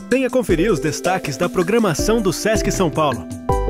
Venha conferir os destaques da programação do Sesc São Paulo.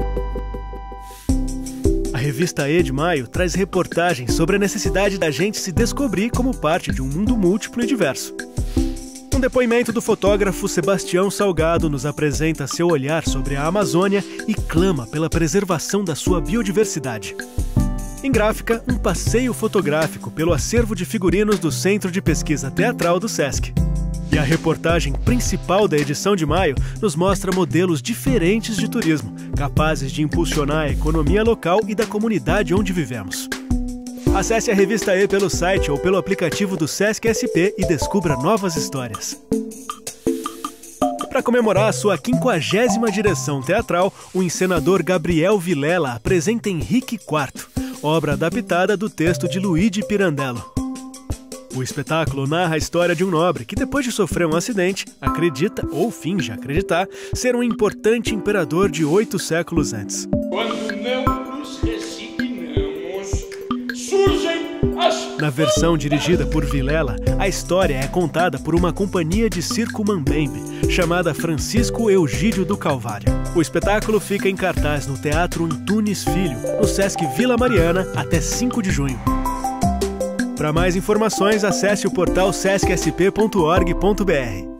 A revista E de Maio traz reportagens sobre a necessidade da gente se descobrir como parte de um mundo múltiplo e diverso. Um depoimento do fotógrafo Sebastião Salgado nos apresenta seu olhar sobre a Amazônia e clama pela preservação da sua biodiversidade. Em Gráfica, um passeio fotográfico pelo acervo de figurinos do Centro de Pesquisa Teatral do Sesc. E a reportagem principal da edição de maio nos mostra modelos diferentes de turismo, capazes de impulsionar a economia local e da comunidade onde vivemos. Acesse a revista E pelo site ou pelo aplicativo do Sesc SP e descubra novas histórias. Para comemorar a sua 50ª direção teatral, o encenador Gabriel Vilela apresenta Henrique IV, obra adaptada do texto de Luigi Pirandello. O espetáculo narra a história de um nobre que, depois de sofrer um acidente, acredita, ou finge acreditar, ser um importante imperador de 8 séculos antes. Quando não nos resignamos, surgem as... Na versão dirigida por Vilela, a história é contada por uma companhia de circo mambembe, chamada Francisco Eugídio do Calvário. O espetáculo fica em cartaz no Teatro Antunes Filho, no Sesc Vila Mariana, até 5 de junho. Para mais informações, acesse o portal sescsp.org.br.